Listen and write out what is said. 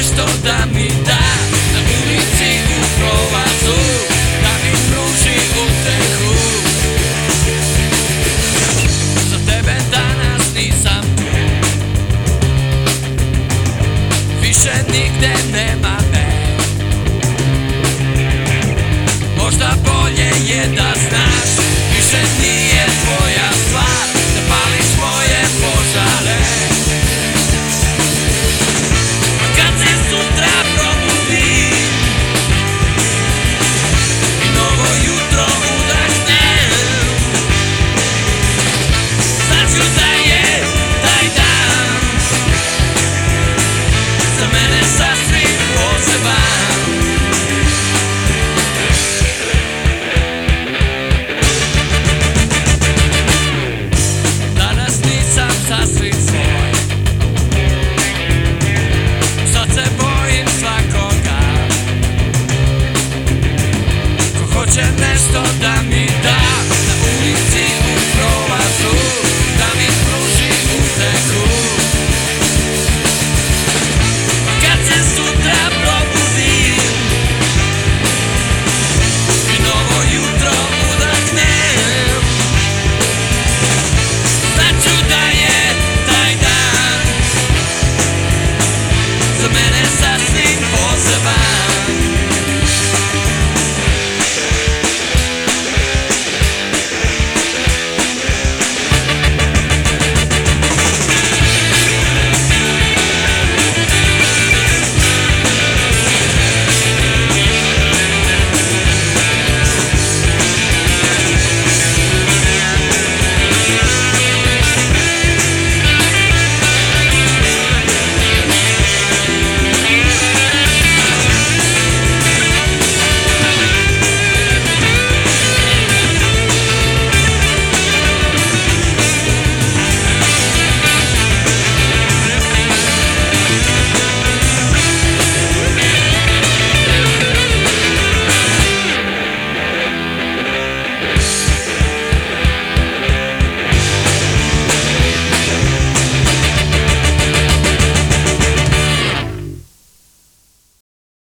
nešto da mi da, na ulici u prolazu, da mi pruži utehu. Za tebe danas nisam tu, više nigde nema me. Možda bolje je da znaš, više nije tvoja stvar da pališ moje požare.